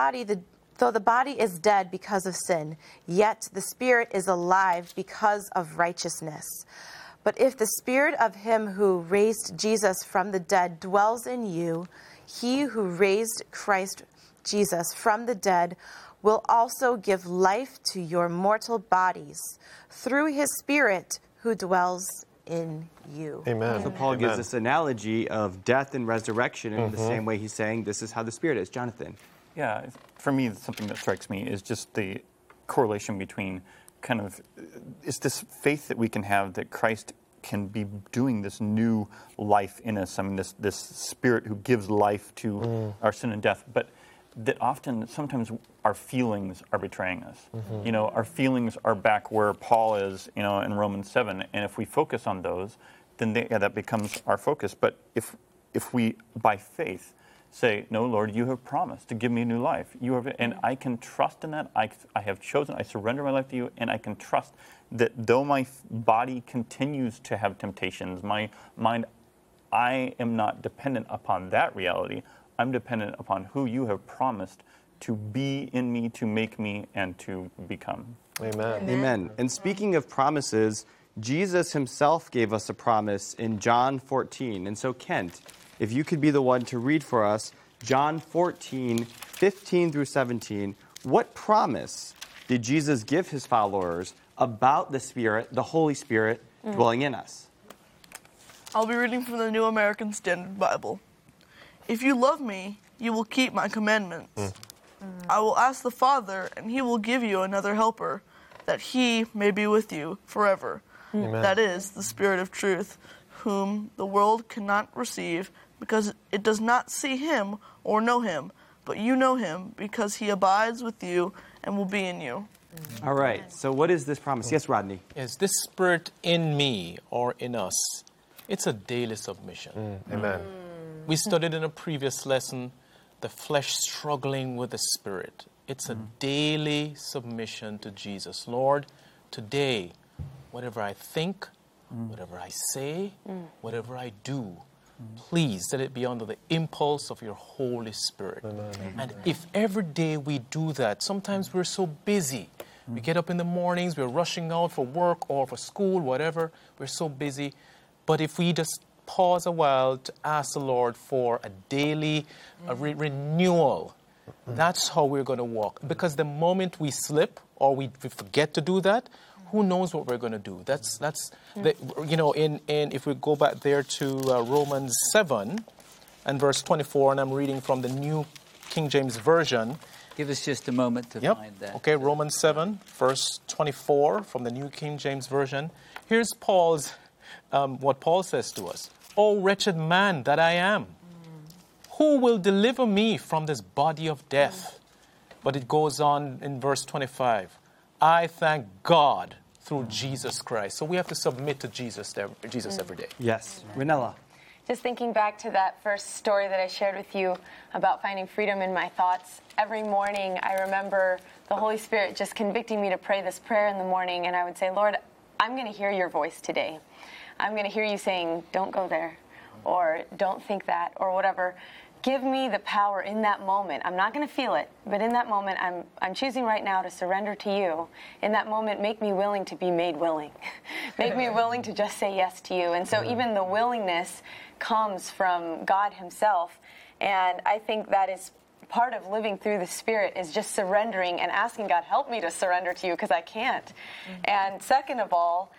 body is dead because of sin, yet the Spirit is alive because of righteousness. But if the Spirit of him who raised Jesus from the dead dwells in you, he who raised Christ Jesus from the dead will also give life to your mortal bodies through his Spirit who dwells in you." Amen. So Paul gives this analogy of death and resurrection in the same way he's saying this is how the Spirit is. Jonathan. Yeah, for me, something that strikes me is just the correlation between it's this faith that we can have that Christ can be doing this new life in us. I mean, this Spirit who gives life to our sin and death, but that sometimes our feelings are betraying us. You know, our feelings are back where Paul is, in Romans 7, and if we focus on those, then that becomes our focus. But if we, by faith, say, "No, Lord, you have promised to give me a new life. And I can trust in that. I have chosen, I surrender my life to you, and I can trust that though my body continues to have temptations, my mind, I am not dependent upon that reality. I'm dependent upon who you have promised to be in me, to make me, and to become." Amen. Amen. And speaking of promises, Jesus himself gave us a promise in John 14. And so, Kent, if you could be the one to read for us John 14, 15 through 17, what promise did Jesus give his followers about the Spirit, the Holy Spirit, dwelling in us? I'll be reading from the New American Standard Bible. "If you love me, you will keep my commandments. I will ask the Father, and he will give you another helper, that he may be with you forever. Amen. That is the Spirit of truth, whom the world cannot receive, because it does not see him or know him. But you know him, because he abides with you and will be in you." All right. So what is this promise? Yes, Rodney. Is this Spirit in me or in us? It's a daily submission. Amen. We studied in a previous lesson the flesh struggling with the Spirit. It's a daily submission to Jesus. Lord, today, whatever I think, whatever I say, whatever I do, please let it be under the impulse of your Holy Spirit. And if every day we do that, sometimes we're so busy. We get up in the mornings, we're rushing out for work or for school, whatever. We're so busy. But if we just pause a while to ask the Lord for a daily renewal, that's how we're going to walk. Because the moment we slip or we forget to do that, who knows what we're going to do? That's if we go back there to Romans 7 and verse 24, and I'm reading from the New King James Version. Give us just a moment to find that. Okay, Romans 7, verse 24 from the New King James Version. Here's Paul's, what Paul says to us. "O wretched man that I am, who will deliver me from this body of death?" But it goes on in verse 25. "I thank God through Jesus Christ." So we have to submit to Jesus every day. Yes. Renella. Just thinking back to that first story that I shared with you about finding freedom in my thoughts, every morning I remember the Holy Spirit just convicting me to pray this prayer in the morning, and I would say, "Lord, I'm going to hear your voice today. I'm going to hear you saying, don't go there, or don't think that, or whatever. Give me the power in that moment. I'm not going to feel it, but in that moment, I'm choosing right now to surrender to you. In that moment, make me willing to be made willing. Make me willing to just say yes to you." And so even the willingness comes from God himself. And I think that is part of living through the Spirit, is just surrendering and asking God, help me to surrender to you, because I can't. And second of all,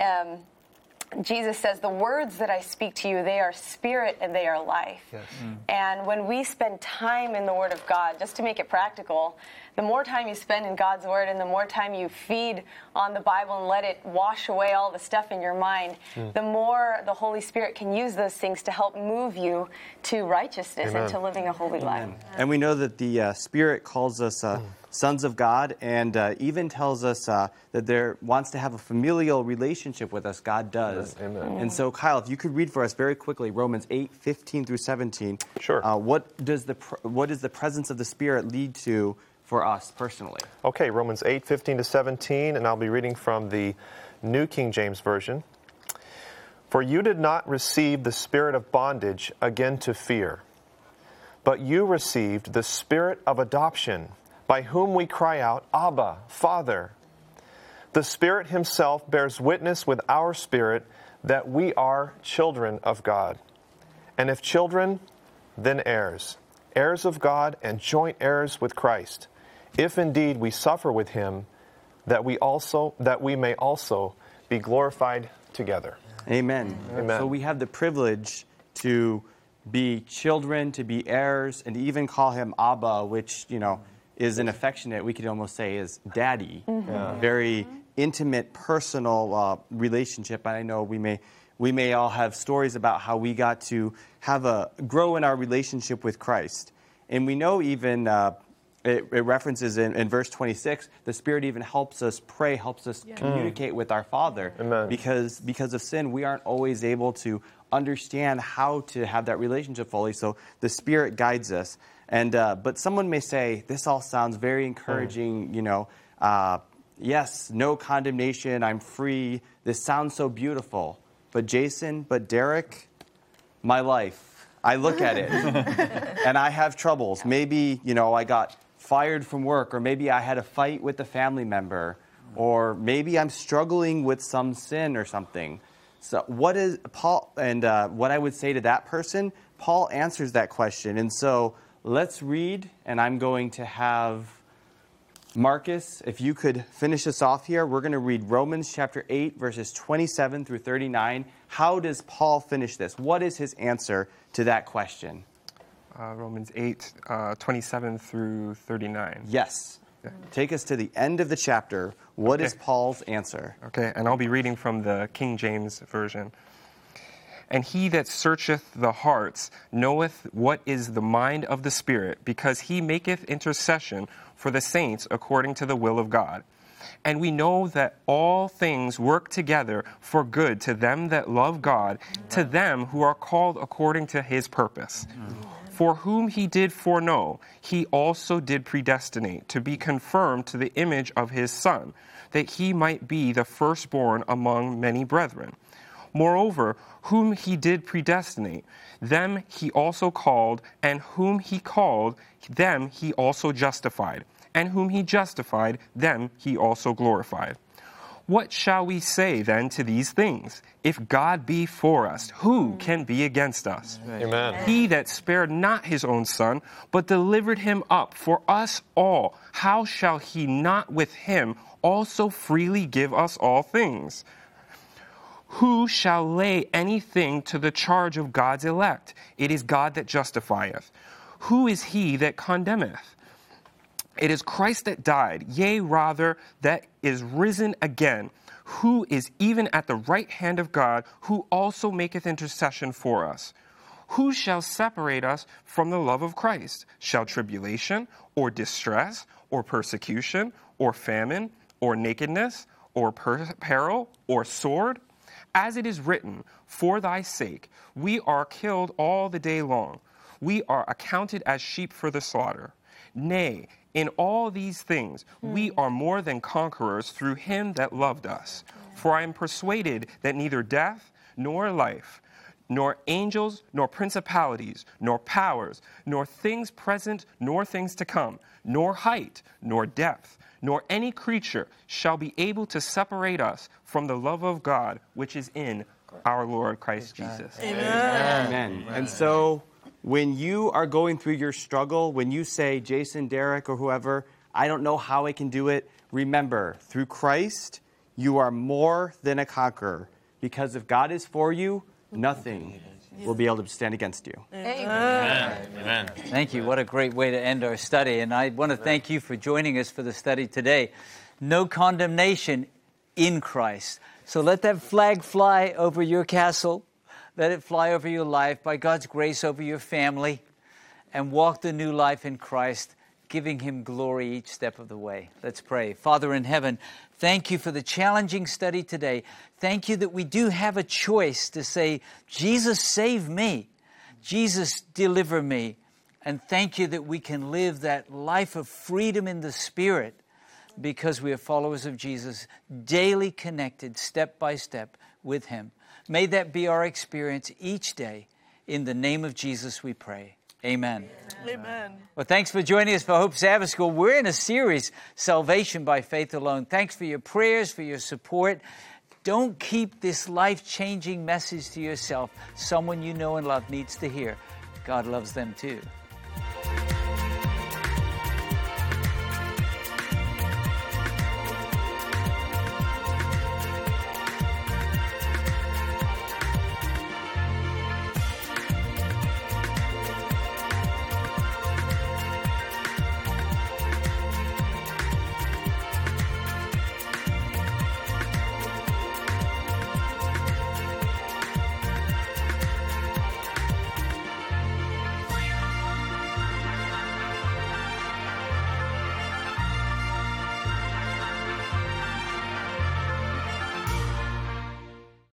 Jesus says, "The words that I speak to you, they are spirit and they are life." Yes. And when we spend time in the Word of God, just to make it practical, the more time you spend in God's Word and the more time you feed on the Bible and let it wash away all the stuff in your mind, the more the Holy Spirit can use those things to help move you to righteousness and to living a holy life. And we know that the Spirit calls us sons of God, and even tells us that there wants to have a familial relationship with us. God does. Amen. And so, Kyle, if you could read for us very quickly Romans 8:15 through 17. Sure. What does the presence of the Spirit lead to for us personally? Okay, Romans 8:15 to 17, and I'll be reading from the New King James Version. "For you did not receive the spirit of bondage again to fear, but you received the spirit of adoption, by whom we cry out, Abba, Father. The Spirit himself bears witness with our spirit that we are children of God. And if children, then heirs, heirs of God and joint heirs with Christ, if indeed we suffer with him, that we may also be glorified together." Amen. Amen. So we have the privilege to be children, to be heirs, and to even call him Abba, which, is an affectionate, we could almost say, is daddy. Very intimate, personal relationship. And I know we may all have stories about how we got to grow in our relationship with Christ. And we know even it references in verse 26, the Spirit even helps us pray, helps us communicate with our Father. Amen. Because of sin, we aren't always able to understand how to have that relationship fully. So the Spirit guides us. And but someone may say, this all sounds very encouraging, yes, no condemnation, I'm free. This sounds so beautiful. But Jason, Derek, my life, I look at it and I have troubles. Maybe, I got fired from work, or maybe I had a fight with a family member, or maybe I'm struggling with some sin or something. So what is Paul, and what I would say to that person, Paul answers that question. And so let's read, and I'm going to have Marcus, if you could finish us off here. We're going to read Romans chapter 8, verses 27 through 39. How does Paul finish this? What is his answer to that question? Romans 8, 27 through 39. Yes. Take us to the end of the chapter. What is Paul's answer? Okay, and I'll be reading from the King James Version. "And he that searcheth the hearts knoweth what is the mind of the Spirit, because he maketh intercession for the saints according to the will of God. And we know that all things work together for good to them that love God, to them who are called according to his purpose. For whom he did foreknow, he also did predestinate to be conformed to the image of his Son, that he might be the firstborn among many brethren. Moreover, whom he did predestinate, them he also called, and whom he called, them he also justified, and whom he justified, them he also glorified. What shall we say then to these things? If God be for us, who can be against us? Amen. He that spared not his own Son, but delivered him up for us all, how shall he not with him also freely give us all things? Who shall lay anything to the charge of God's elect? It is God that justifieth. Who is he that condemneth? It is Christ that died, yea, rather, that is risen again, who is even at the right hand of God, who also maketh intercession for us. Who shall separate us from the love of Christ? Shall tribulation, or distress, or persecution, or famine, or nakedness, or peril, or sword? As it is written, for thy sake we are killed all the day long. We are accounted as sheep for the slaughter. Nay, in all these things we are more than conquerors through him that loved us. For I am persuaded that neither death, nor life, nor angels, nor principalities, nor powers, nor things present, nor things to come, nor height, nor depth, nor any creature shall be able to separate us from the love of God, which is in our Lord Christ Jesus. Amen. And so, when you are going through your struggle, when you say, Jason, Derek, or whoever, I don't know how I can do it, remember, through Christ, you are more than a conqueror. Because if God is for you, nothing will be able to stand against you. Amen. Amen. Thank you. What a great way to end our study. And I want to thank you for joining us for the study today. No condemnation in Christ. So let that flag fly over your castle. Let it fly over your life, by God's grace over your family, and walk the new life in Christ, giving him glory each step of the way. Let's pray. Father in heaven, thank you for the challenging study today. Thank you that we do have a choice to say, Jesus, save me. Jesus, deliver me. And thank you that we can live that life of freedom in the Spirit because we are followers of Jesus, daily connected, step by step, with him. May that be our experience each day. In the name of Jesus we pray. Amen. Amen. Well, thanks for joining us for Hope Sabbath School. We're in a series, Salvation by Faith Alone. Thanks for your prayers, for your support. Don't keep this life-changing message to yourself. Someone you know and love needs to hear. God loves them too.